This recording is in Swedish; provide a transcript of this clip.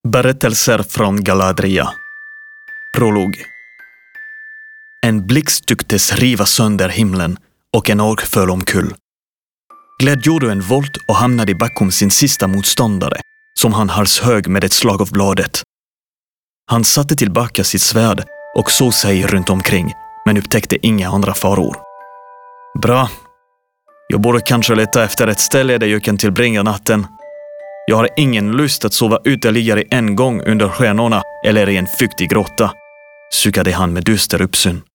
Berättelser från Galadria. Prolog. En blixt tycktes riva sönder himlen och en ork föll omkull. Gled gjorde en volt och hamnade bakom sin sista motståndare, som han halshög med ett slag av bladet. Han satte tillbaka sitt svärd och såg sig runt omkring, men upptäckte inga andra faror. Bra. Jag borde kanske leta efter ett ställe där jag kan tillbringa natten. Jag har ingen lust att sova ytterligare en gång under stjärnorna eller i en fuktig grotta, suckade han med dyster uppsyn.